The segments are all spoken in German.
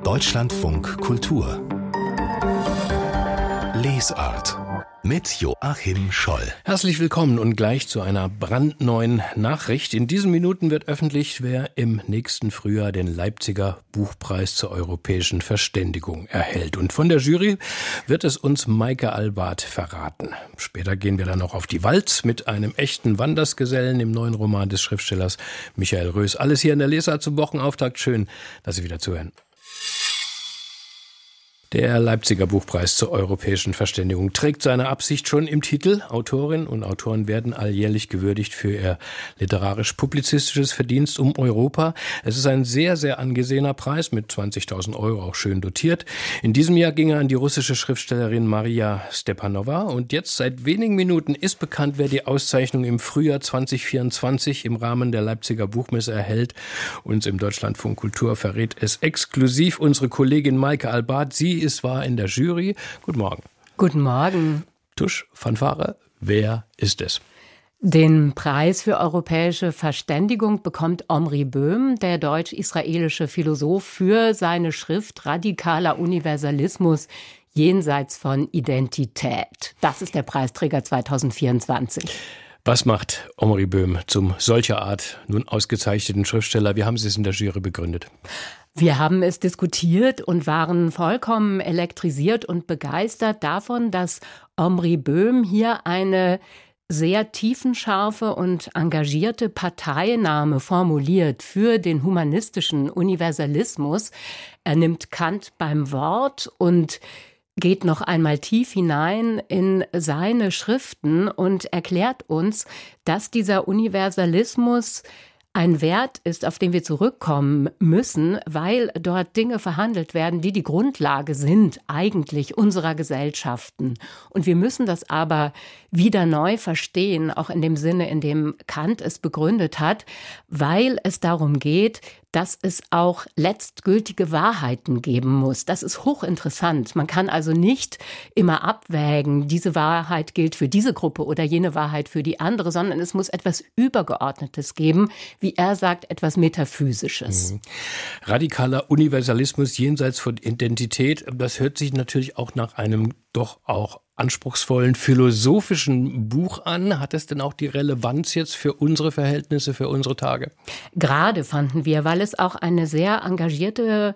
Deutschlandfunk Kultur Lesart mit Joachim Scholl. Herzlich willkommen und gleich zu einer brandneuen Nachricht. In diesen Minuten wird öffentlich, wer im nächsten Frühjahr den Leipziger Buchpreis zur europäischen Verständigung erhält. Und von der Jury wird es uns Maike Albart verraten. Später gehen wir dann noch auf die Walz mit einem echten Wandersgesellen im neuen Roman des Schriftstellers Michael Rös. Alles hier in der Lesart zum Wochenauftakt. Schön, dass Sie wieder zuhören. Der Leipziger Buchpreis zur europäischen Verständigung trägt seine Absicht schon im Titel. Autorinnen und Autoren werden alljährlich gewürdigt für ihr literarisch-publizistisches Verdienst um Europa. Es ist ein sehr, sehr angesehener Preis mit 20.000 Euro, auch schön dotiert. In diesem Jahr ging er an die russische Schriftstellerin Maria Stepanova. Und jetzt seit wenigen Minuten ist bekannt, wer die Auszeichnung im Frühjahr 2024 im Rahmen der Leipziger Buchmesse erhält. Uns im Deutschlandfunk Kultur verrät es exklusiv unsere Kollegin Maike Albart. Sie war in der Jury. Guten Morgen. Guten Morgen. Tusch, Fanfare, wer ist es? Den Preis für europäische Verständigung bekommt Omri Böhm, der deutsch-israelische Philosoph, für seine Schrift Radikaler Universalismus jenseits von Identität. Das ist der Preisträger 2024. Was macht Omri Böhm zum solcher Art nun ausgezeichneten Schriftsteller? Wie haben Sie es in der Jury begründet? Wir haben es diskutiert und waren vollkommen elektrisiert und begeistert davon, dass Omri Böhm hier eine sehr tiefenscharfe und engagierte Parteinahme formuliert für den humanistischen Universalismus. Er nimmt Kant beim Wort und geht noch einmal tief hinein in seine Schriften und erklärt uns, dass dieser Universalismus ein Wert ist, auf den wir zurückkommen müssen, weil dort Dinge verhandelt werden, die die Grundlage sind eigentlich unserer Gesellschaften. Und wir müssen das aber wieder neu verstehen, auch in dem Sinne, in dem Kant es begründet hat, weil es darum geht, dass es auch letztgültige Wahrheiten geben muss. Das ist hochinteressant. Man kann also nicht immer abwägen, diese Wahrheit gilt für diese Gruppe oder jene Wahrheit für die andere, sondern es muss etwas Übergeordnetes geben, wie er sagt, etwas Metaphysisches. Radikaler Universalismus jenseits von Identität, das hört sich natürlich auch nach einem doch auch anspruchsvollen philosophischen Buch an. Hat es denn auch die Relevanz jetzt für unsere Verhältnisse, für unsere Tage? Gerade fanden wir, weil es auch eine sehr engagierte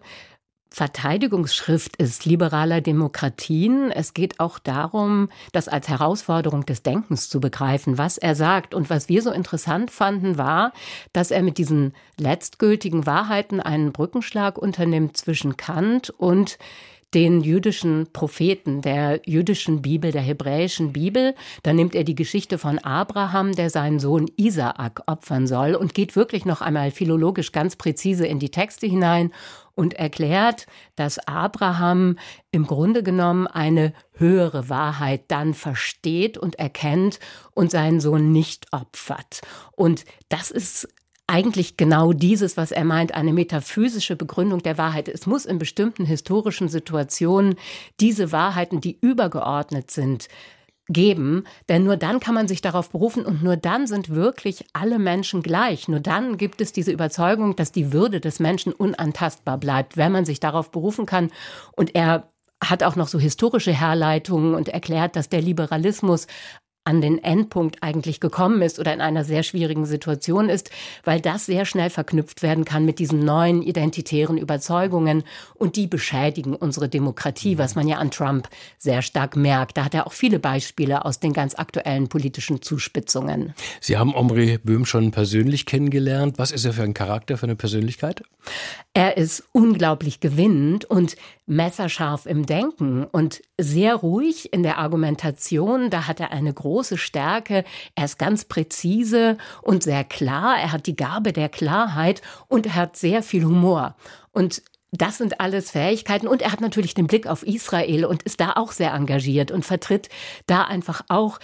Verteidigungsschrift ist liberaler Demokratien. Es geht auch darum, das als Herausforderung des Denkens zu begreifen, was er sagt. Und was wir so interessant fanden, war, dass er mit diesen letztgültigen Wahrheiten einen Brückenschlag unternimmt zwischen Kant und den jüdischen Propheten, der jüdischen Bibel, der hebräischen Bibel. Da nimmt er die Geschichte von Abraham, der seinen Sohn Isaak opfern soll, und geht wirklich noch einmal philologisch ganz präzise in die Texte hinein und erklärt, dass Abraham im Grunde genommen eine höhere Wahrheit dann versteht und erkennt und seinen Sohn nicht opfert. Und das ist eigentlich genau dieses, was er meint, eine metaphysische Begründung der Wahrheit. Es muss in bestimmten historischen Situationen diese Wahrheiten, die übergeordnet sind, geben, denn nur dann kann man sich darauf berufen und nur dann sind wirklich alle Menschen gleich. Nur dann gibt es diese Überzeugung, dass die Würde des Menschen unantastbar bleibt, wenn man sich darauf berufen kann. Und er hat auch noch so historische Herleitungen und erklärt, dass der Liberalismus an den Endpunkt eigentlich gekommen ist oder in einer sehr schwierigen Situation ist, weil das sehr schnell verknüpft werden kann mit diesen neuen identitären Überzeugungen und die beschädigen unsere Demokratie, was man ja an Trump sehr stark merkt. Da hat er auch viele Beispiele aus den ganz aktuellen politischen Zuspitzungen. Sie haben Omri Böhm schon persönlich kennengelernt. Was ist er für ein Charakter, für eine Persönlichkeit? Er ist unglaublich gewinnend und messerscharf im Denken und sehr ruhig in der Argumentation. Da hat er eine große Stärke. Er ist ganz präzise und sehr klar. Er hat die Gabe der Klarheit und er hat sehr viel Humor. Und das sind alles Fähigkeiten. Und er hat natürlich den Blick auf Israel und ist da auch sehr engagiert und vertritt da einfach auch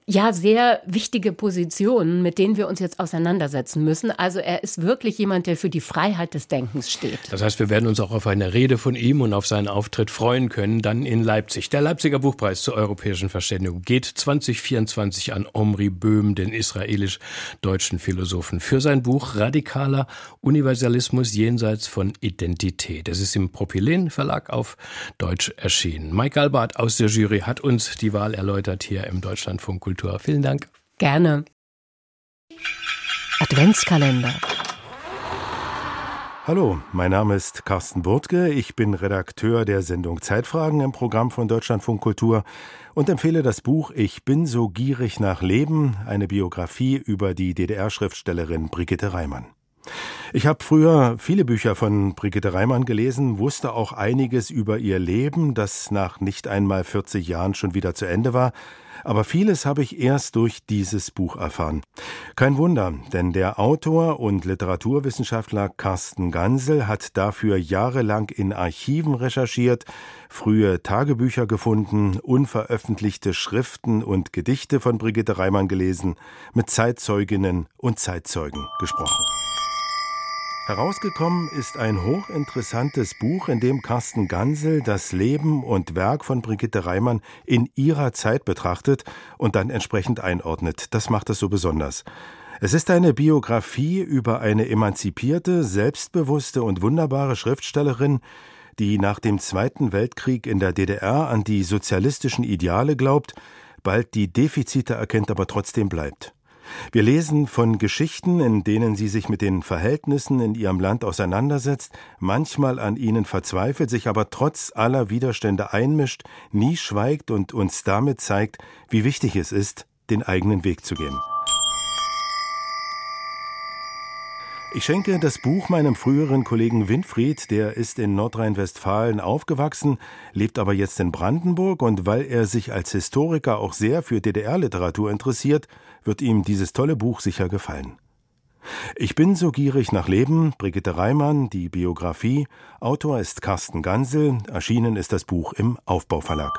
ja, sehr wichtige Positionen, mit denen wir uns jetzt auseinandersetzen müssen. Also er ist wirklich jemand, der für die Freiheit des Denkens steht. Das heißt, wir werden uns auch auf eine Rede von ihm und auf seinen Auftritt freuen können, dann in Leipzig. Der Leipziger Buchpreis zur europäischen Verständigung geht 2024 an Omri Böhm, den israelisch-deutschen Philosophen, für sein Buch Radikaler Universalismus jenseits von Identität. Es ist im Propylen Verlag auf Deutsch erschienen. Mike Albart aus der Jury hat uns die Wahl erläutert hier im Deutschlandfunk Kultur. Vielen Dank. Gerne. Adventskalender. Hallo, mein Name ist Carsten Burtke. Ich bin Redakteur der Sendung Zeitfragen im Programm von Deutschlandfunk Kultur und empfehle das Buch Ich bin so gierig nach Leben, eine Biografie über die DDR-Schriftstellerin Brigitte Reimann. Ich habe früher viele Bücher von Brigitte Reimann gelesen, wusste auch einiges über ihr Leben, das nach nicht einmal 40 Jahren schon wieder zu Ende war. Aber vieles habe ich erst durch dieses Buch erfahren. Kein Wunder, denn der Autor und Literaturwissenschaftler Carsten Gansel hat dafür jahrelang in Archiven recherchiert, frühe Tagebücher gefunden, unveröffentlichte Schriften und Gedichte von Brigitte Reimann gelesen, mit Zeitzeuginnen und Zeitzeugen gesprochen. Herausgekommen ist ein hochinteressantes Buch, in dem Carsten Gansel das Leben und Werk von Brigitte Reimann in ihrer Zeit betrachtet und dann entsprechend einordnet. Das macht es so besonders. Es ist eine Biografie über eine emanzipierte, selbstbewusste und wunderbare Schriftstellerin, die nach dem Zweiten Weltkrieg in der DDR an die sozialistischen Ideale glaubt, bald die Defizite erkennt, aber trotzdem bleibt. Wir lesen von Geschichten, in denen sie sich mit den Verhältnissen in ihrem Land auseinandersetzt, manchmal an ihnen verzweifelt, sich aber trotz aller Widerstände einmischt, nie schweigt und uns damit zeigt, wie wichtig es ist, den eigenen Weg zu gehen. Ich schenke das Buch meinem früheren Kollegen Winfried, der ist in Nordrhein-Westfalen aufgewachsen, lebt aber jetzt in Brandenburg und weil er sich als Historiker auch sehr für DDR-Literatur interessiert, wird ihm dieses tolle Buch sicher gefallen. Ich bin so gierig nach Leben, Brigitte Reimann, die Biografie. Autor ist Carsten Gansel, erschienen ist das Buch im Aufbau Verlag.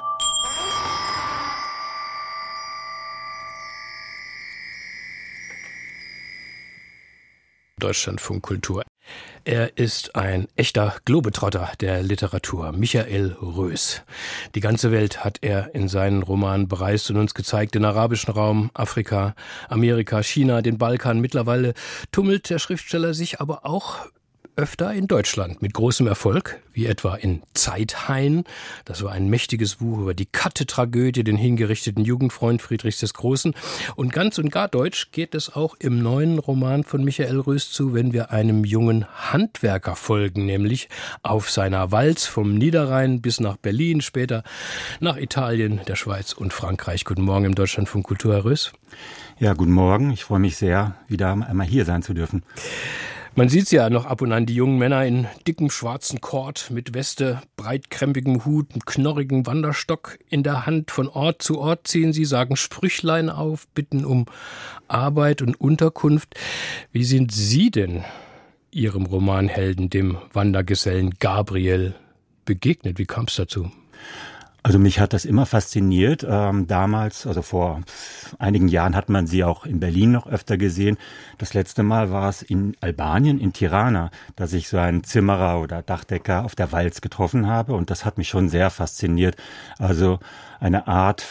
Deutschlandfunk Kultur. Er ist ein echter Globetrotter der Literatur, Michael Rös. Die ganze Welt hat er in seinen Romanen bereist und uns gezeigt, den arabischen Raum, Afrika, Amerika, China, den Balkan. Mittlerweile tummelt der Schriftsteller sich aber auch öfter in Deutschland mit großem Erfolg, wie etwa in Zeithain. Das war ein mächtiges Buch über die Katte-Tragödie, den hingerichteten Jugendfreund Friedrichs des Großen. Und ganz und gar deutsch geht es auch im neuen Roman von Michael Rös zu, wenn wir einem jungen Handwerker folgen, nämlich auf seiner Walz vom Niederrhein bis nach Berlin, später nach Italien, der Schweiz und Frankreich. Guten Morgen im Deutschlandfunk Kultur, Herr Rös. Ja, guten Morgen. Ich freue mich sehr, wieder einmal hier sein zu dürfen. Man sieht's ja noch ab und an, die jungen Männer in dickem schwarzen Kord mit Weste, breitkrempigem Hut, einem knorrigen Wanderstock in der Hand. Von Ort zu Ort ziehen sie, sagen Sprüchlein auf, bitten um Arbeit und Unterkunft. Wie sind Sie denn Ihrem Romanhelden, dem Wandergesellen Gabriel, begegnet? Wie kam es dazu? Also mich hat das immer fasziniert. Damals, also vor einigen Jahren, hat man sie auch in Berlin noch öfter gesehen. Das letzte Mal war es in Albanien, in Tirana, dass ich so einen Zimmerer oder Dachdecker auf der Walz getroffen habe. Und das hat mich schon sehr fasziniert. Also eine Art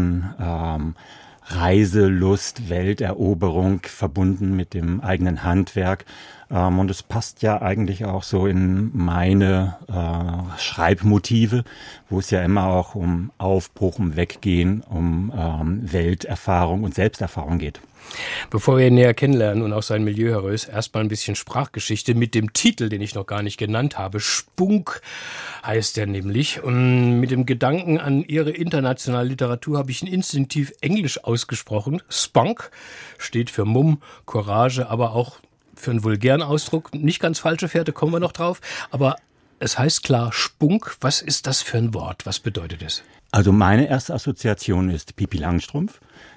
von Reiselust, Welteroberung verbunden mit dem eigenen Handwerk. Und es passt ja eigentlich auch so in meine Schreibmotive, wo es ja immer auch um Aufbruch, um Weggehen, um Welterfahrung und Selbsterfahrung geht. Bevor wir ihn näher kennenlernen und auch sein Milieu, Herr Rös, erstmal ein bisschen Sprachgeschichte mit dem Titel, den ich noch gar nicht genannt habe. Spunk heißt er nämlich. Und mit dem Gedanken an Ihre internationale Literatur habe ich ihn instinktiv Englisch ausgesprochen. Spunk steht für Mumm, Courage, aber auch für einen vulgären Ausdruck. Nicht ganz falsche Fährte, kommen wir noch drauf. Aber es heißt klar Spunk. Was ist das für ein Wort? Was bedeutet es? Also meine erste Assoziation ist Pippi Langstrumpf.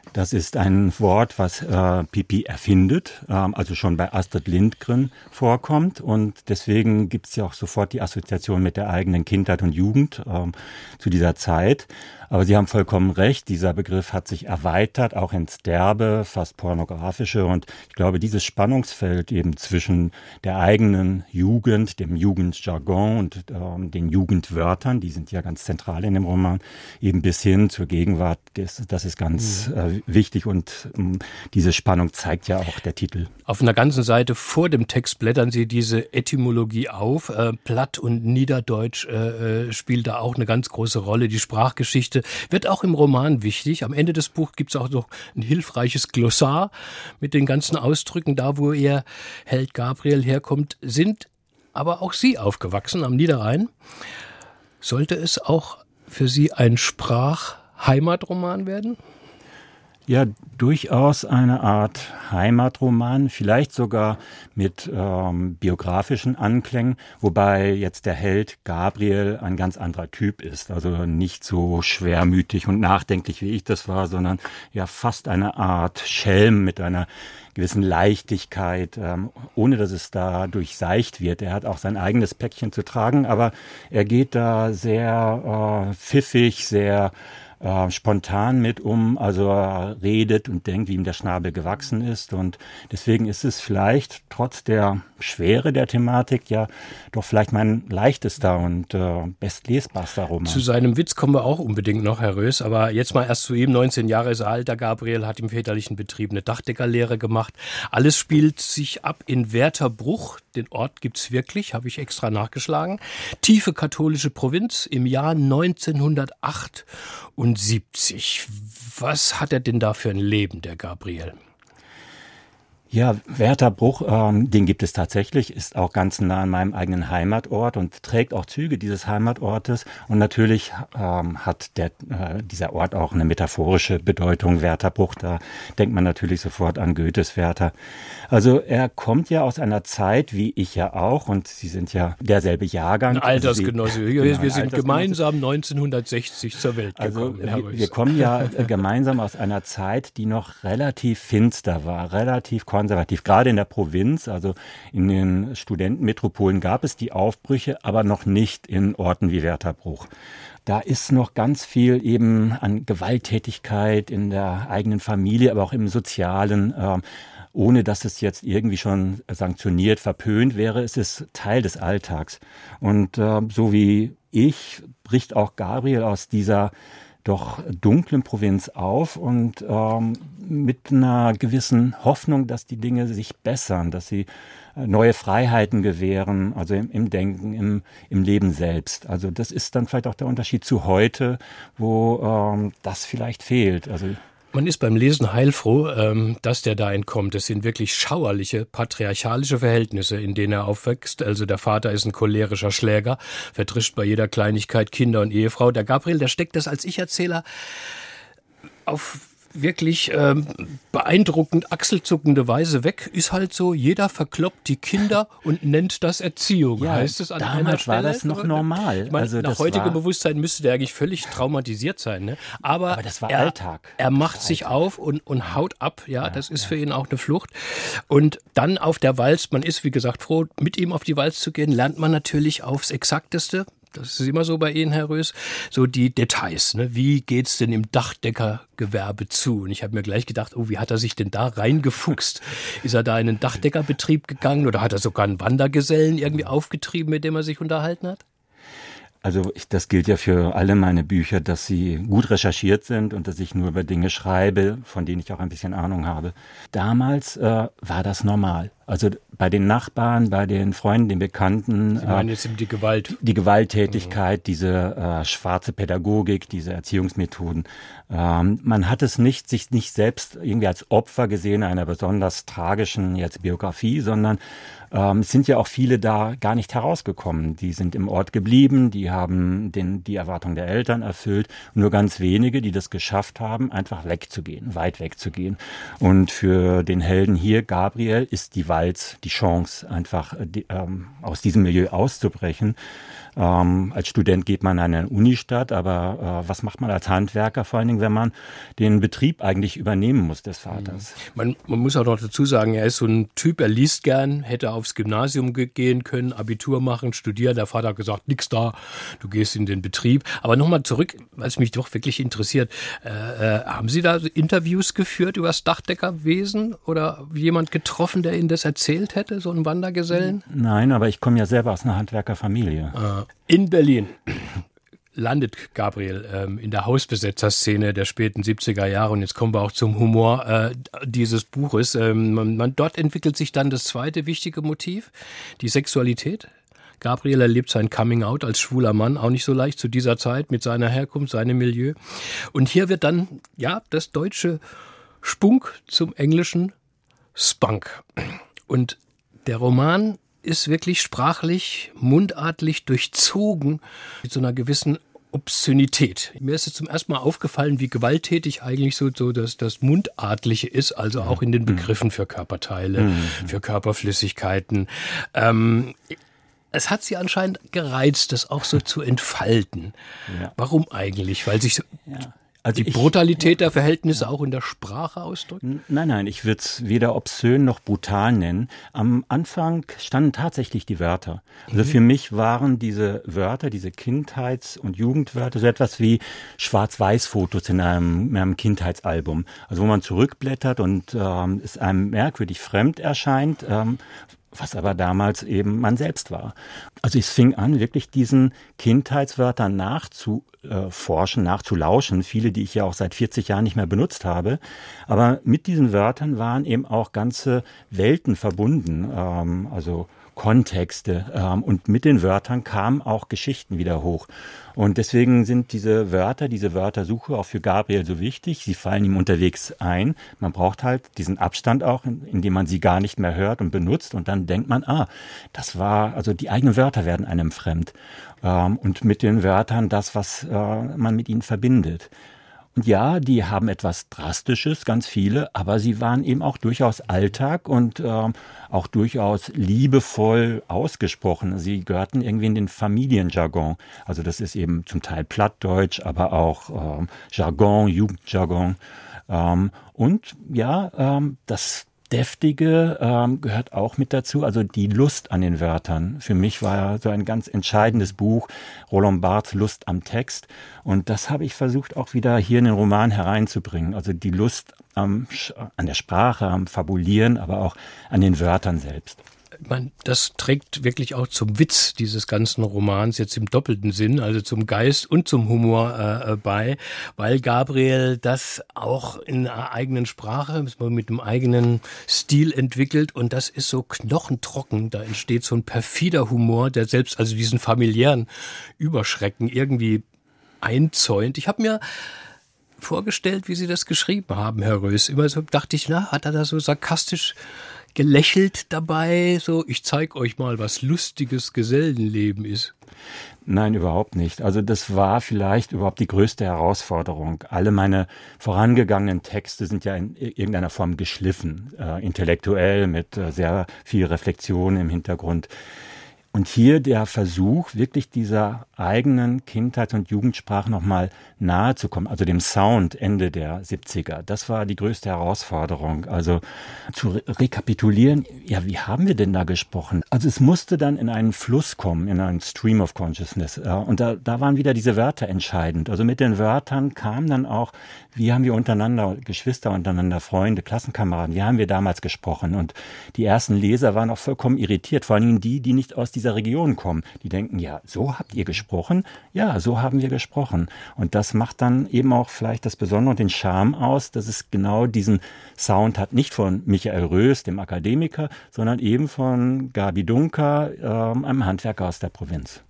Das ist ein Wort, was Pippi erfindet, also schon bei Astrid Lindgren vorkommt. Und deswegen gibt es ja auch sofort die Assoziation mit der eigenen Kindheit und Jugend zu dieser Zeit. Aber Sie haben vollkommen recht, dieser Begriff hat sich erweitert, auch ins Derbe, fast pornografische. Und ich glaube, dieses Spannungsfeld eben zwischen der eigenen Jugend, dem Jugendjargon und den Jugendwörtern, die sind ja ganz zentral in dem Roman, eben bis hin zur Gegenwart, das ist ganz wichtig. Und diese Spannung zeigt ja auch der Titel. Auf einer ganzen Seite vor dem Text blättern Sie diese Etymologie auf. Platt- und Niederdeutsch spielt da auch eine ganz große Rolle. Die Sprachgeschichte wird auch im Roman wichtig. Am Ende des Buchs gibt es auch noch ein hilfreiches Glossar mit den ganzen Ausdrücken. Da, wo Ihr Held Gabriel herkommt, sind aber auch Sie aufgewachsen am Niederrhein. Sollte es auch für Sie ein Sprachheimatroman werden? Ja, durchaus eine Art Heimatroman, vielleicht sogar mit biografischen Anklängen, wobei jetzt der Held Gabriel ein ganz anderer Typ ist. Also nicht so schwermütig und nachdenklich, wie ich das war, sondern ja fast eine Art Schelm mit einer gewissen Leichtigkeit, ohne dass es da durchseicht wird. Er hat auch sein eigenes Päckchen zu tragen, aber er geht da sehr pfiffig, sehr spontan mit um, also er redet und denkt, wie ihm der Schnabel gewachsen ist, und deswegen ist es vielleicht trotz der Schwere der Thematik ja doch vielleicht mein leichtester und bestlesbarster Roman. Zu seinem Witz kommen wir auch unbedingt noch, Herr Rös, aber jetzt mal erst zu ihm. 19 Jahre ist er alt, der Gabriel, hat im väterlichen Betrieb eine Dachdeckerlehre gemacht. Alles spielt sich ab in Wertherbruch. Den Ort gibt's wirklich, habe ich extra nachgeschlagen. Tiefe katholische Provinz im Jahr 1978. Was hat er denn da für ein Leben, der Gabriel? Ja, Wertherbruch, den gibt es tatsächlich, ist auch ganz nah an meinem eigenen Heimatort und trägt auch Züge dieses Heimatortes. Und natürlich hat dieser Ort auch eine metaphorische Bedeutung, Wertherbruch. Da denkt man natürlich sofort an Goethes Werther. Also er kommt ja aus einer Zeit, wie ich ja auch, und Sie sind ja derselbe Jahrgang. Ein Altersgenosse. Wir sind gemeinsam 1960 zur Welt gekommen. Also wir kommen ja gemeinsam aus einer Zeit, die noch relativ finster war, relativ konservativ, gerade in der Provinz, also in den Studentenmetropolen gab es die Aufbrüche, aber noch nicht in Orten wie Wertherbruch. Da ist noch ganz viel eben an Gewalttätigkeit in der eigenen Familie, aber auch im Sozialen, ohne dass es jetzt irgendwie schon sanktioniert, verpönt wäre. Es ist Teil des Alltags. Und so wie ich bricht auch Gabriel aus dieser doch dunklen Provinz auf und mit einer gewissen Hoffnung, dass die Dinge sich bessern, dass sie neue Freiheiten gewähren, also im Denken, im Leben selbst. Also das ist dann vielleicht auch der Unterschied zu heute, wo das vielleicht fehlt. Also man ist beim Lesen heilfroh, dass der da entkommt. Es sind wirklich schauerliche, patriarchalische Verhältnisse, in denen er aufwächst. Also der Vater ist ein cholerischer Schläger, verdrischt bei jeder Kleinigkeit Kinder und Ehefrau. Der Gabriel, der steckt das als Ich-Erzähler auf wirklich beeindruckend achselzuckende Weise weg. Ist halt so, jeder verkloppt die Kinder und nennt das Erziehung. Ja, heißt es an damals einer Stelle? War das noch normal. Ich meine, also nach heutigem Bewusstsein müsste der eigentlich völlig traumatisiert sein. Ne? Aber das war Alltag. Er macht sich auf und haut ab. Ja, das ist für ihn auch eine Flucht. Und dann auf der Walz, man ist wie gesagt froh, mit ihm auf die Walz zu gehen, lernt man natürlich aufs Exakteste. Das ist immer so bei Ihnen, Herr Rös, so die Details. Ne? Wie geht's denn im Dachdeckergewerbe zu? Und ich habe mir gleich gedacht, wie hat er sich denn da reingefuchst? Ist er da in einen Dachdeckerbetrieb gegangen oder hat er sogar einen Wandergesellen irgendwie aufgetrieben, mit dem er sich unterhalten hat? Also das gilt ja für alle meine Bücher, dass sie gut recherchiert sind und dass ich nur über Dinge schreibe, von denen ich auch ein bisschen Ahnung habe. Damals war das normal. Also bei den Nachbarn, bei den Freunden, den Bekannten. Sie meinen jetzt die Gewalt? Die Gewalttätigkeit, diese schwarze Pädagogik, diese Erziehungsmethoden. Man hat es sich nicht selbst irgendwie als Opfer gesehen einer besonders tragischen Biografie, sondern es sind ja auch viele da gar nicht herausgekommen. Die sind im Ort geblieben, die haben die Erwartungen der Eltern erfüllt. Nur ganz wenige, die das geschafft haben, einfach wegzugehen, weit wegzugehen. Und für den Helden hier, Gabriel, ist die Walz die Chance, einfach aus diesem Milieu auszubrechen. Als Student geht man an eine Unistadt, aber was macht man als Handwerker, vor allen Dingen, wenn man den Betrieb eigentlich übernehmen muss des Vaters? Man muss auch noch dazu sagen, er ist so ein Typ, er liest gern, hätte aufs Gymnasium gehen können, Abitur machen, studieren. Der Vater hat gesagt, nix da, du gehst in den Betrieb. Aber nochmal zurück, weil es mich doch wirklich interessiert. Haben Sie da Interviews geführt über das Dachdeckerwesen oder jemand getroffen, der Ihnen das erzählt hätte, so einen Wandergesellen? Nein, aber ich komme ja selber aus einer Handwerkerfamilie. In Berlin landet Gabriel in der Hausbesetzerszene der späten 70er Jahre. Und jetzt kommen wir auch zum Humor dieses Buches. Dort entwickelt sich dann das zweite wichtige Motiv, die Sexualität. Gabriel erlebt sein Coming-out als schwuler Mann, auch nicht so leicht zu dieser Zeit mit seiner Herkunft, seinem Milieu. Und hier wird dann das deutsche Spunk zum englischen Spunk. Und der Roman ist wirklich sprachlich, mundartlich durchzogen mit so einer gewissen Obszönität. Mir ist es zum ersten Mal aufgefallen, wie gewalttätig eigentlich so das Mundartliche ist, also auch in den Begriffen für Körperteile, für Körperflüssigkeiten. Es hat sie anscheinend gereizt, das auch so zu entfalten. Ja. Warum eigentlich? Weil sich die Brutalität der Verhältnisse auch in der Sprache ausdrückt? Nein, ich würde es weder obszön noch brutal nennen. Am Anfang standen tatsächlich die Wörter. Also für mich waren diese Wörter, diese Kindheits- und Jugendwörter so etwas wie Schwarz-Weiß-Fotos in einem Kindheitsalbum. Also wo man zurückblättert und es einem merkwürdig fremd erscheint, was aber damals eben man selbst war. Also es fing an, wirklich diesen Kindheitswörtern nachzuforschen, nachzulauschen, viele, die ich ja auch seit 40 Jahren nicht mehr benutzt habe. Aber mit diesen Wörtern waren eben auch ganze Welten verbunden, also Kontexte. Und mit den Wörtern kamen auch Geschichten wieder hoch. Und deswegen sind diese Wörtersuche auch für Gabriel so wichtig. Sie fallen ihm unterwegs ein. Man braucht halt diesen Abstand auch, indem man sie gar nicht mehr hört und benutzt. Und dann denkt man, also die eigenen Wörter werden einem fremd. Und mit den Wörtern das, was man mit ihnen verbindet. Und ja, die haben etwas Drastisches, ganz viele, aber sie waren eben auch durchaus Alltag und auch durchaus liebevoll ausgesprochen. Sie gehörten irgendwie in den Familienjargon. Also das ist eben zum Teil Plattdeutsch, aber auch Jargon, Jugendjargon. Das Deftige gehört auch mit dazu, also die Lust an den Wörtern. Für mich war so ein ganz entscheidendes Buch, Roland Barthes Lust am Text. Und das habe ich versucht auch wieder hier in den Roman hereinzubringen. Also die Lust an der Sprache, am Fabulieren, aber auch an den Wörtern selbst. Das trägt wirklich auch zum Witz dieses ganzen Romans jetzt im doppelten Sinn, also zum Geist und zum Humor bei, weil Gabriel das auch in einer eigenen Sprache, mit einem eigenen Stil entwickelt und das ist so knochentrocken, da entsteht so ein perfider Humor, der selbst also diesen familiären Überschrecken irgendwie einzäunt. Ich habe mir vorgestellt, wie Sie das geschrieben haben, Herr Rös. Immer so dachte ich, hat er da so sarkastisch gelächelt dabei, so ich zeig euch mal, was lustiges Gesellenleben ist? Nein, überhaupt nicht. Also das war vielleicht überhaupt die größte Herausforderung. Alle meine vorangegangenen Texte sind ja in irgendeiner Form geschliffen, intellektuell mit sehr viel Reflexion im Hintergrund. Und hier der Versuch, wirklich dieser eigenen Kindheits- und Jugendsprache nochmal nahe zu kommen, also dem Sound Ende der 70er. Das war die größte Herausforderung. Also zu rekapitulieren, wie haben wir denn da gesprochen? Also es musste dann in einen Fluss kommen, in einen Stream of Consciousness. Und da waren wieder diese Wörter entscheidend. Also mit den Wörtern kam dann auch, wie haben wir untereinander, Geschwister untereinander, Freunde, Klassenkameraden, wie haben wir damals gesprochen? Und die ersten Leser waren auch vollkommen irritiert, vor allem die nicht aus dieser Region kommen. Die denken, so habt ihr gesprochen? Ja, so haben wir gesprochen. Und das macht dann eben auch vielleicht das Besondere und den Charme aus, dass es genau diesen Sound hat, nicht von Michael Rös, dem Akademiker, sondern eben von Gabi Dunker, einem Handwerker aus der Provinz.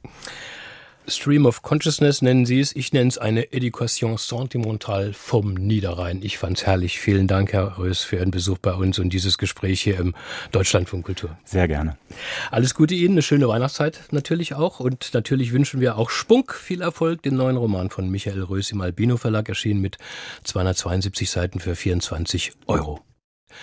Stream of Consciousness nennen Sie es. Ich nenne es eine Éducation sentimentale vom Niederrhein. Ich fand es herrlich. Vielen Dank, Herr Rös, für Ihren Besuch bei uns und dieses Gespräch hier im Deutschlandfunk Kultur. Sehr gerne. Alles Gute Ihnen, eine schöne Weihnachtszeit natürlich auch. Und natürlich wünschen wir auch Spunk viel Erfolg. Den neuen Roman von Michael Rös im Albino Verlag erschienen mit 272 Seiten für 24 €.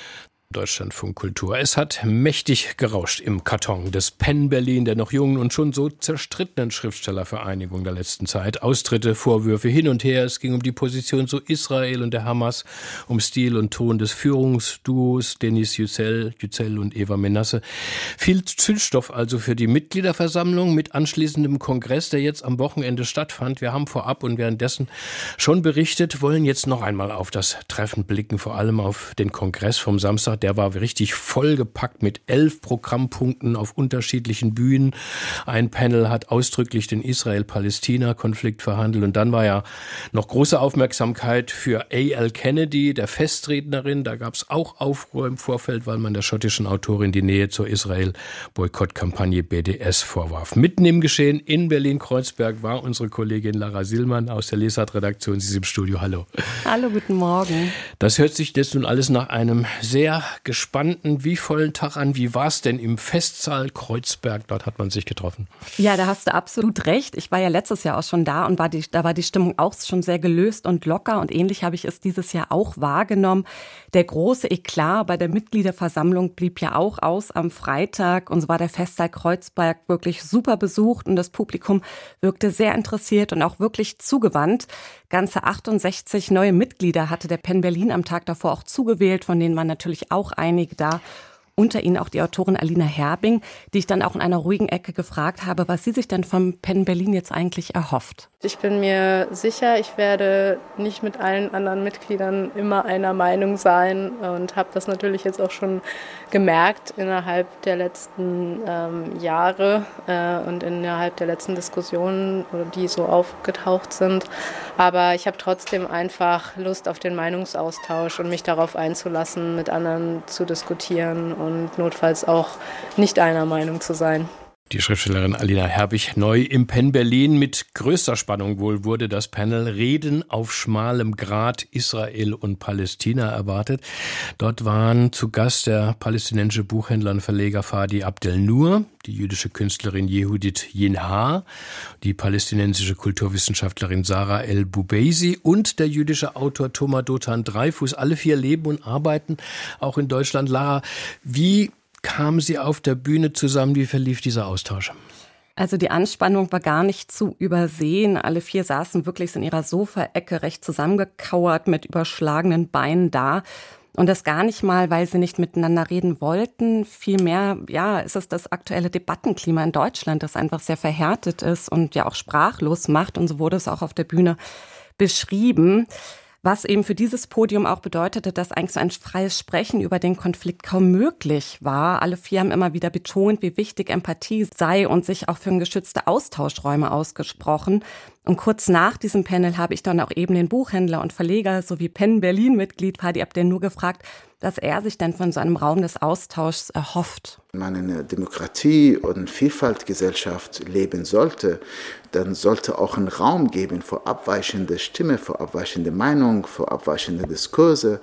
Deutschlandfunk Kultur. Es hat mächtig gerauscht im Karton des PEN Berlin, der noch jungen und schon so zerstrittenen Schriftstellervereinigung der letzten Zeit. Austritte, Vorwürfe hin und her. Es ging um die Position zu Israel und der Hamas, um Stil und Ton des Führungsduos Denis Yücel und Eva Menasse. Viel Zündstoff also für die Mitgliederversammlung mit anschließendem Kongress, der jetzt am Wochenende stattfand. Wir haben vorab und währenddessen schon berichtet, wollen jetzt noch einmal auf das Treffen blicken, vor allem auf den Kongress vom Samstag. Der war richtig vollgepackt mit 11 Programmpunkten auf unterschiedlichen Bühnen. Ein Panel hat ausdrücklich den Israel-Palästina-Konflikt verhandelt. Und dann war ja noch große Aufmerksamkeit für A.L. Kennedy, der Festrednerin. Da gab es auch Aufruhr im Vorfeld, weil man der schottischen Autorin die Nähe zur Israel-Boykottkampagne BDS vorwarf. Mitten im Geschehen in Berlin-Kreuzberg war unsere Kollegin Lara Sillmann aus der Lesart-Redaktion. Sie ist im Studio. Hallo. Hallo, guten Morgen. Das hört sich jetzt nun alles nach einem sehr gespannten, wie vollen Tag an. Wie war es denn im Festsaal Kreuzberg? Dort hat man sich getroffen. Ja, da hast du absolut recht. Ich war ja letztes Jahr auch schon da und da war die Stimmung auch schon sehr gelöst und locker. Und ähnlich habe ich es dieses Jahr auch wahrgenommen. Der große Eklat bei der Mitgliederversammlung blieb ja auch aus am Freitag. Und so war der Festsaal Kreuzberg wirklich super besucht und das Publikum wirkte sehr interessiert und auch wirklich zugewandt. Ganze 68 neue Mitglieder hatte der PEN Berlin am Tag davor auch zugewählt, von denen waren natürlich auch einige da. Unter ihnen auch die Autorin Alina Herbing, die ich dann auch in einer ruhigen Ecke gefragt habe, was sie sich denn vom PEN Berlin jetzt eigentlich erhofft. Ich bin mir sicher, ich werde nicht mit allen anderen Mitgliedern immer einer Meinung sein und habe das natürlich jetzt auch schon gemerkt innerhalb der letzten Jahre und innerhalb der letzten Diskussionen, die so aufgetaucht sind. Aber ich habe trotzdem einfach Lust auf den Meinungsaustausch und mich darauf einzulassen, mit anderen zu diskutieren und notfalls auch nicht einer Meinung zu sein. Die Schriftstellerin Alina Herbig neu im PEN Berlin. Mit größter Spannung wohl wurde das Panel Reden auf schmalem Grat Israel und Palästina erwartet. Dort waren zu Gast der palästinensische Buchhändler und Verleger Fadi Abdel-Nur, die jüdische Künstlerin Yehudit Yinhar, die palästinensische Kulturwissenschaftlerin Sarah El-Boubeisi und der jüdische Autor Thomas Dotan Dreyfus. Alle 4 leben und arbeiten auch in Deutschland. Lara, wie kamen Sie auf der Bühne zusammen? Wie verlief dieser Austausch? Also die Anspannung war gar nicht zu übersehen. Alle 4 saßen wirklich in ihrer Sofaecke recht zusammengekauert mit überschlagenen Beinen da. Und das gar nicht mal, weil sie nicht miteinander reden wollten. Vielmehr, ja, ist es das aktuelle Debattenklima in Deutschland, das einfach sehr verhärtet ist und ja auch sprachlos macht. Und so wurde es auch auf der Bühne beschrieben. Was eben für dieses Podium auch bedeutete, dass eigentlich so ein freies Sprechen über den Konflikt kaum möglich war. Alle 4 haben immer wieder betont, wie wichtig Empathie sei und sich auch für geschützte Austauschräume ausgesprochen. Und kurz nach diesem Panel habe ich dann auch eben den Buchhändler und Verleger sowie PEN Berlin-Mitglied Fadi Abdel-Nur gefragt, dass er sich denn von so einem Raum des Austauschs erhofft. Wenn man in einer Demokratie und Vielfaltgesellschaft leben sollte, dann sollte auch ein Raum geben für abweichende Stimme, für abweichende Meinung, für abweichende Diskurse.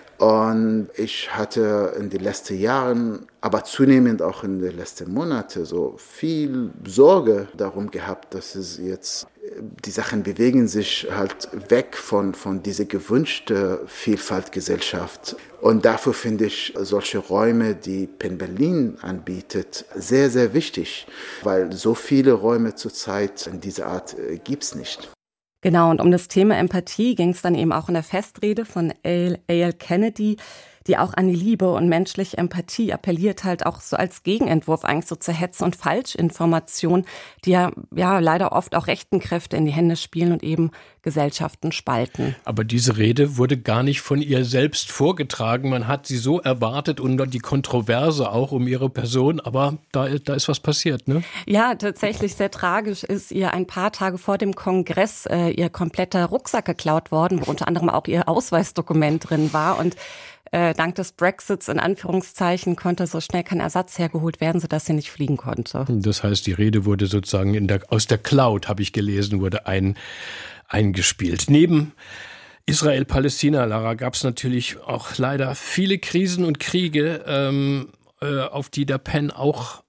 Und ich hatte in den letzten Jahren, aber zunehmend auch in den letzten Monaten so viel Sorge darum gehabt, dass es jetzt, die Sachen bewegen sich halt weg von dieser gewünschten Vielfaltgesellschaft. Und dafür finde ich solche Räume, die PEN Berlin anbietet, sehr, sehr wichtig, weil so viele Räume zurzeit in dieser Art gibt es nicht. Genau, und um das Thema Empathie ging es dann eben auch in der Festrede von A.L. Kennedy, die auch an die Liebe und menschliche Empathie appelliert, halt auch so als Gegenentwurf eigentlich so zur Hetze und Falschinformation, die ja leider oft auch rechten Kräfte in die Hände spielen und eben Gesellschaften spalten. Aber diese Rede wurde gar nicht von ihr selbst vorgetragen. Man hat sie so erwartet und dann die Kontroverse auch um ihre Person. Aber da ist was passiert, ne? Ja, tatsächlich sehr tragisch ist ihr ein paar Tage vor dem Kongress ihr kompletter Rucksack geklaut worden, wo unter anderem auch ihr Ausweisdokument drin war. Und dank des Brexits in Anführungszeichen konnte so schnell kein Ersatz hergeholt werden, sodass sie nicht fliegen konnte. Das heißt, die Rede wurde sozusagen aus der Cloud, habe ich gelesen, wurde eingespielt. Neben Israel-Palästina, Lara, gab es natürlich auch leider viele Krisen und Kriege, auf die der PEN auch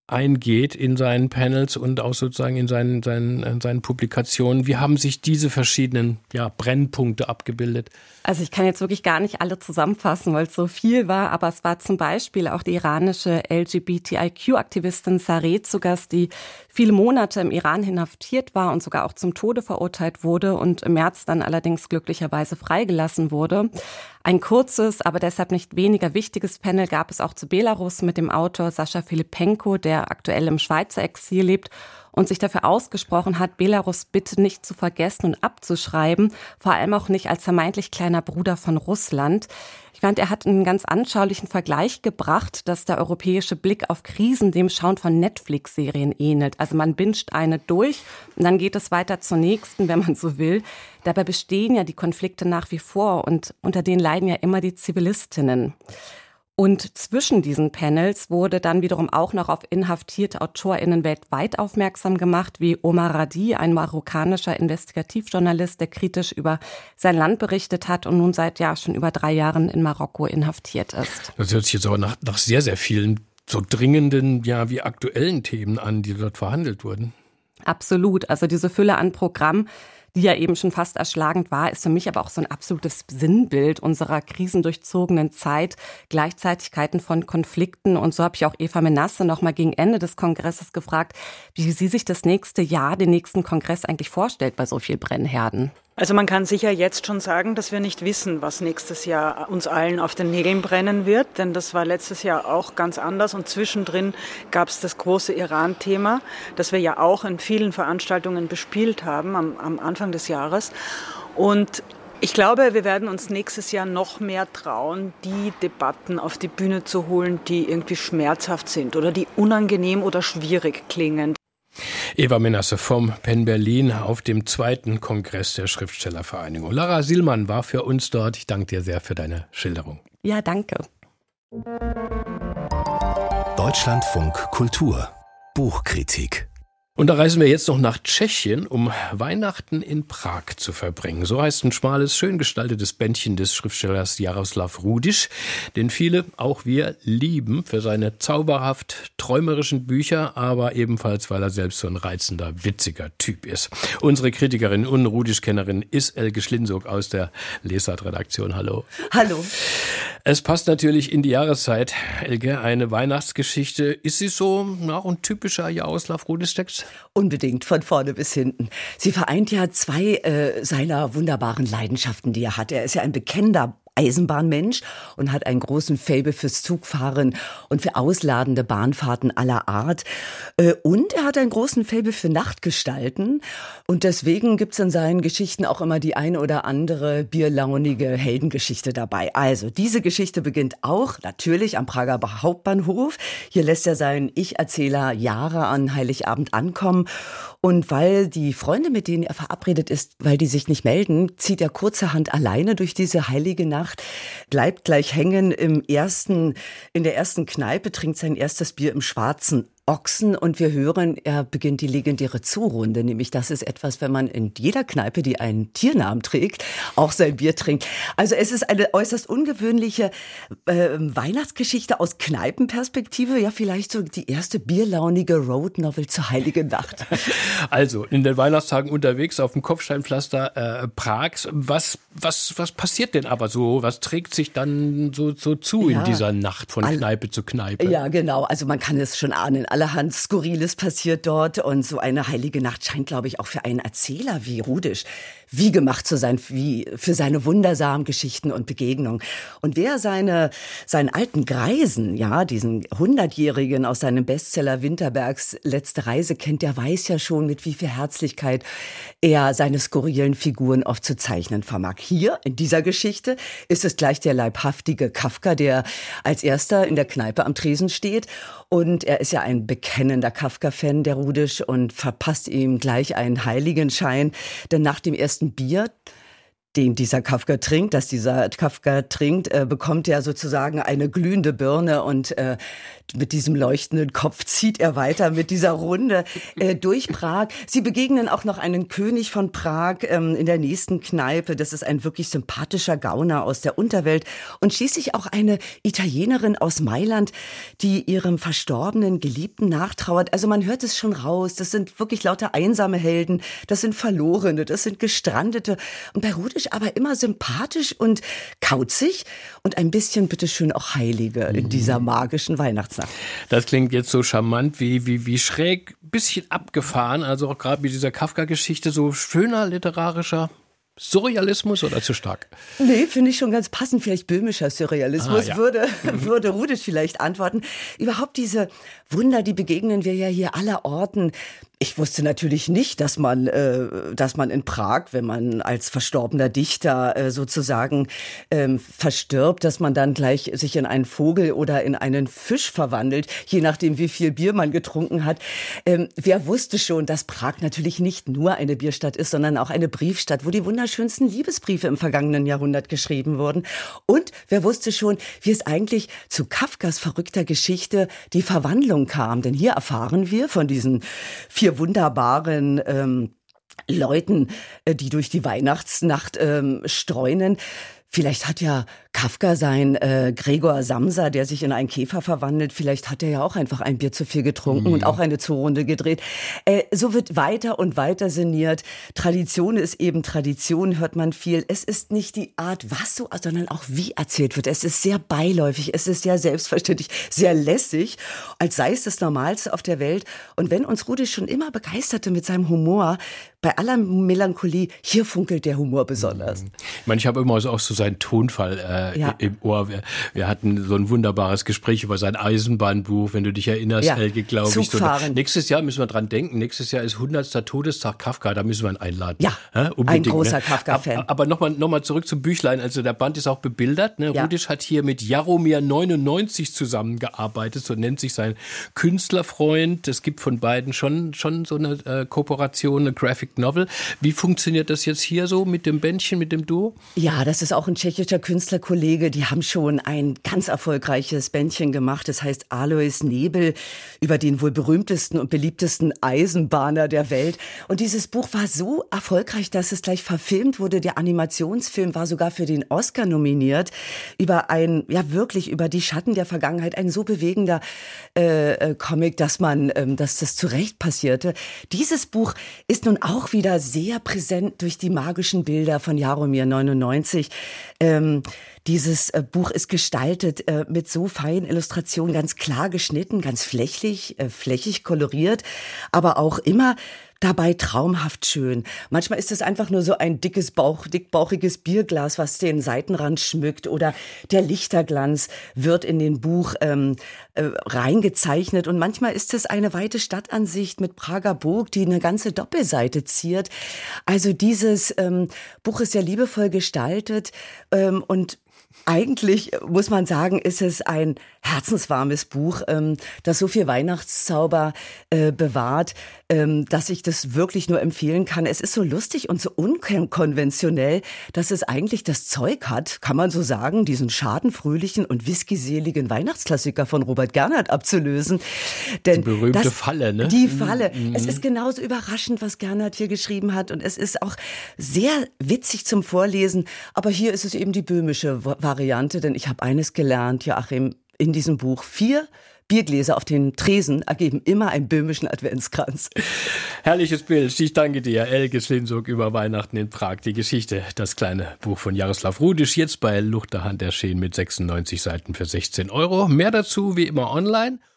eingeht in seinen Panels und auch sozusagen in seinen Publikationen. Wie haben sich diese verschiedenen Brennpunkte abgebildet? Also ich kann jetzt wirklich gar nicht alle zusammenfassen, weil es so viel war, aber es war zum Beispiel auch die iranische LGBTIQ-Aktivistin Sareh zu Gast, die viele Monate im Iran inhaftiert war und sogar auch zum Tode verurteilt wurde und im März dann allerdings glücklicherweise freigelassen wurde. Ein kurzes, aber deshalb nicht weniger wichtiges Panel gab es auch zu Belarus mit dem Autor Sascha Filipenko, der aktuell im Schweizer Exil lebt und sich dafür ausgesprochen hat, Belarus bitte nicht zu vergessen und abzuschreiben, vor allem auch nicht als vermeintlich kleiner Bruder von Russland. Ich fand, er hat einen ganz anschaulichen Vergleich gebracht, dass der europäische Blick auf Krisen dem Schauen von Netflix-Serien ähnelt. Also man binscht eine durch und dann geht es weiter zur nächsten, wenn man so will. Dabei bestehen ja die Konflikte nach wie vor und unter denen leiden ja immer die Zivilistinnen. Und zwischen diesen Panels wurde dann wiederum auch noch auf inhaftierte AutorInnen weltweit aufmerksam gemacht, wie Omar Radi, ein marokkanischer Investigativjournalist, der kritisch über sein Land berichtet hat und nun seit schon über 3 Jahren in Marokko inhaftiert ist. Das hört sich jetzt aber nach sehr, sehr vielen so dringenden, wie aktuellen Themen an, die dort verhandelt wurden. Absolut. Also diese Fülle an Programm, die ja eben schon fast erschlagend war, ist für mich aber auch so ein absolutes Sinnbild unserer krisendurchzogenen Zeit, Gleichzeitigkeiten von Konflikten. Und so habe ich auch Eva Menasse noch mal gegen Ende des Kongresses gefragt, wie sie sich das nächste Jahr, den nächsten Kongress eigentlich vorstellt bei so viel Brennherden. Also man kann sicher jetzt schon sagen, dass wir nicht wissen, was nächstes Jahr uns allen auf den Nägeln brennen wird, denn das war letztes Jahr auch ganz anders und zwischendrin gab es das große Iran-Thema, das wir ja auch in vielen Veranstaltungen bespielt haben am Anfang des Jahres. Und ich glaube, wir werden uns nächstes Jahr noch mehr trauen, die Debatten auf die Bühne zu holen, die irgendwie schmerzhaft sind oder die unangenehm oder schwierig klingen. Eva Menasse vom PEN Berlin auf dem 2. Kongress der Schriftstellervereinigung. Lara Sielmann war für uns dort. Ich danke dir sehr für deine Schilderung. Ja, danke. Deutschlandfunk Kultur Buchkritik. Und da reisen wir jetzt noch nach Tschechien, um Weihnachten in Prag zu verbringen. So heißt ein schmales, schön gestaltetes Bändchen des Schriftstellers Jaroslav Rudiš, den viele, auch wir, lieben für seine zauberhaft träumerischen Bücher, aber ebenfalls, weil er selbst so ein reizender, witziger Typ ist. Unsere Kritikerin und Rudiš-Kennerin ist Elke Schlinzog aus der Lesart-Redaktion. Hallo. Hallo. Es passt natürlich in die Jahreszeit, Elke, eine Weihnachtsgeschichte. Ist sie so ein typischer Jaroslav Rudiš-Text? Unbedingt, von vorne bis hinten. Sie vereint ja 2 seiner wunderbaren Leidenschaften, die er hat. Er ist ja ein bekennender Eisenbahnmensch und hat einen großen Faible fürs Zugfahren und für ausladende Bahnfahrten aller Art. Und er hat einen großen Faible für Nachtgestalten. Und deswegen gibt's in seinen Geschichten auch immer die eine oder andere bierlaunige Heldengeschichte dabei. Also diese Geschichte beginnt auch natürlich am Prager Hauptbahnhof. Hier lässt er seinen Ich-Erzähler Jara an Heiligabend ankommen. Und weil die Freunde, mit denen er verabredet ist, weil die sich nicht melden, zieht er kurzerhand alleine durch diese heilige Nacht, bleibt gleich hängen in der ersten Kneipe, trinkt sein erstes Bier im Schwarzen Ochsen und wir hören, er beginnt die legendäre Zurunde, nämlich das ist etwas, wenn man in jeder Kneipe, die einen Tiernamen trägt, auch sein Bier trinkt. Also es ist eine äußerst ungewöhnliche Weihnachtsgeschichte aus Kneipenperspektive, ja vielleicht so die erste bierlaunige Roadnovel zur Heiligen Nacht. Also in den Weihnachtstagen unterwegs auf dem Kopfsteinpflaster Prags, was passiert denn aber so? Was trägt sich dann so zu in dieser Nacht von Kneipe zu Kneipe? Ja, genau, also man kann es schon ahnen. Allerhand Skurriles passiert dort und so eine heilige Nacht scheint, glaube ich, auch für einen Erzähler wie Rudiš wie gemacht zu sein, wie für seine wundersamen Geschichten und Begegnungen. Und wer seinen alten Greisen, ja, diesen 100-Jährigen aus seinem Bestseller Winterbergs letzte Reise kennt, der weiß ja schon, mit wie viel Herzlichkeit er seine skurrilen Figuren oft zu zeichnen vermag. Hier, in dieser Geschichte, ist es gleich der leibhaftige Kafka, der als erster in der Kneipe am Tresen steht. Und er ist ja ein bekennender Kafka-Fan, der Rudiš, und verpasst ihm gleich einen Heiligenschein. Denn nach dem ersten Bier den dieser Kafka trinkt, bekommt er sozusagen eine glühende Birne und mit diesem leuchtenden Kopf zieht er weiter mit dieser Runde durch Prag. Sie begegnen auch noch einen König von Prag in der nächsten Kneipe. Das ist ein wirklich sympathischer Gauner aus der Unterwelt. Und schließlich auch eine Italienerin aus Mailand, die ihrem verstorbenen Geliebten nachtrauert. Also man hört es schon raus. Das sind wirklich lauter einsame Helden. Das sind Verlorene, das sind Gestrandete. Und bei Rudisch aber immer sympathisch und kauzig und ein bisschen bitteschön auch Heilige in dieser magischen Weihnachtsnacht. Das klingt jetzt so charmant wie schräg, bisschen abgefahren, also auch gerade mit dieser Kafka-Geschichte, so schöner literarischer Surrealismus oder zu stark? Nee, finde ich schon ganz passend. Vielleicht böhmischer Surrealismus würde Rudisch vielleicht antworten. Überhaupt diese Wunder, die begegnen wir ja hier allerorten. Ich wusste natürlich nicht, dass man in Prag, wenn man als verstorbener Dichter sozusagen verstirbt, dass man dann gleich sich in einen Vogel oder in einen Fisch verwandelt, je nachdem, wie viel Bier man getrunken hat. Wer wusste schon, dass Prag natürlich nicht nur eine Bierstadt ist, sondern auch eine Briefstadt, wo die wunderschönsten Liebesbriefe im vergangenen Jahrhundert geschrieben wurden. Und wer wusste schon, wie es eigentlich zu Kafkas verrückter Geschichte die Verwandlung kam. Denn hier erfahren wir von diesen 4 wunderbaren Leuten, die durch die Weihnachtsnacht streunen. Vielleicht hat ja Kafka sein Gregor Samsa, der sich in einen Käfer verwandelt, vielleicht hat er ja auch einfach ein Bier zu viel getrunken und auch eine Zurrunde gedreht. So wird weiter und weiter sinniert. Tradition ist eben Tradition, hört man viel. Es ist nicht die Art, was so, sondern auch wie erzählt wird. Es ist sehr beiläufig, es ist ja selbstverständlich, sehr lässig, als sei es das Normalste auf der Welt. Und wenn uns Rudisch schon immer begeisterte mit seinem Humor, bei aller Melancholie, hier funkelt der Humor besonders. Ich meine, ich habe immer auch so seinen Tonfall im Ohr. Wir hatten so ein wunderbares Gespräch über sein Eisenbahnbuch, wenn du dich erinnerst, Helge, glaube ich. Zugfahren. Nächstes Jahr müssen wir dran denken. Nächstes Jahr ist 100. Todestag Kafka, da müssen wir ihn einladen. Ja, ein großer Kafka-Fan. Aber nochmal zurück zum Büchlein. Also der Band ist auch bebildert. Ne? Ja. Rudisch hat hier mit Jaromir 99 zusammengearbeitet, so nennt sich sein Künstlerfreund. Es gibt von beiden schon so eine Kooperation, eine Graphic Novel. Wie funktioniert das jetzt hier so mit dem Bändchen, mit dem Duo? Ja, das ist auch ein tschechischer Künstlerkollege. Die haben schon ein ganz erfolgreiches Bändchen gemacht. Das heißt Alois Nebel, über den wohl berühmtesten und beliebtesten Eisenbahner der Welt. Und dieses Buch war so erfolgreich, dass es gleich verfilmt wurde. Der Animationsfilm war sogar für den Oscar nominiert. Über über die Schatten der Vergangenheit. Ein so bewegender Comic, dass das zu Recht passierte. Dieses Buch ist nun auch wieder sehr präsent durch die magischen Bilder von Jaromir 99. Dieses Buch ist gestaltet mit so feinen Illustrationen, ganz klar geschnitten, ganz flächig koloriert, aber auch immer dabei traumhaft schön. Manchmal ist es einfach nur so ein dickbauchiges Bierglas, was den Seitenrand schmückt, oder der Lichterglanz wird in den Buch reingezeichnet, und manchmal ist es eine weite Stadtansicht mit Prager Burg, die eine ganze Doppelseite ziert. Also dieses Buch ist sehr liebevoll gestaltet und eigentlich, muss man sagen, ist es ein herzenswarmes Buch, das so viel Weihnachtszauber bewahrt, dass ich das wirklich nur empfehlen kann. Es ist so lustig und so unkonventionell, dass es eigentlich das Zeug hat, kann man so sagen, diesen schadenfröhlichen und whiskyseligen Weihnachtsklassiker von Robert Gernhardt abzulösen. Denn die berühmte Falle, ne? Die Falle. Es ist genauso überraschend, was Gernhardt hier geschrieben hat, und es ist auch sehr witzig zum Vorlesen. Aber hier ist es eben die böhmische Variante, denn ich habe eines gelernt, Joachim, in diesem Buch: 4 Biergläser auf den Tresen ergeben immer einen böhmischen Adventskranz. Herrliches Bild. Ich danke dir. Elke Schlinzog über Weihnachten in Prag. Die Geschichte, das kleine Buch von Jaroslav Rudisch, jetzt bei Luchterhand erschienen mit 96 Seiten für 16 €. Mehr dazu wie immer online.